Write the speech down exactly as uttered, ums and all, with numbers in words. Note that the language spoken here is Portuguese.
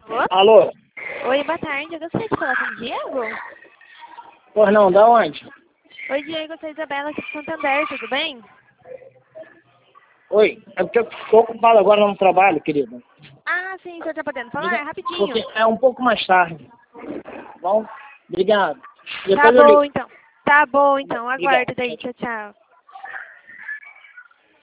Alô? Oi, boa tarde. Eu gostaria de falar com o Diego. Pois não, da onde? Oi, Diego. Eu sou a Isabela aqui de Santander, tudo bem? Oi, é porque eu estou ocupado agora no trabalho, querido. Ah, sim, o senhor tá podendo falar? É rapidinho. Porque é um pouco mais tarde. Bom, obrigado. Tá Depois eu bom, ligo. então. Tá bom, então. Obrigado. Aguardo daí. Tchau, tchau.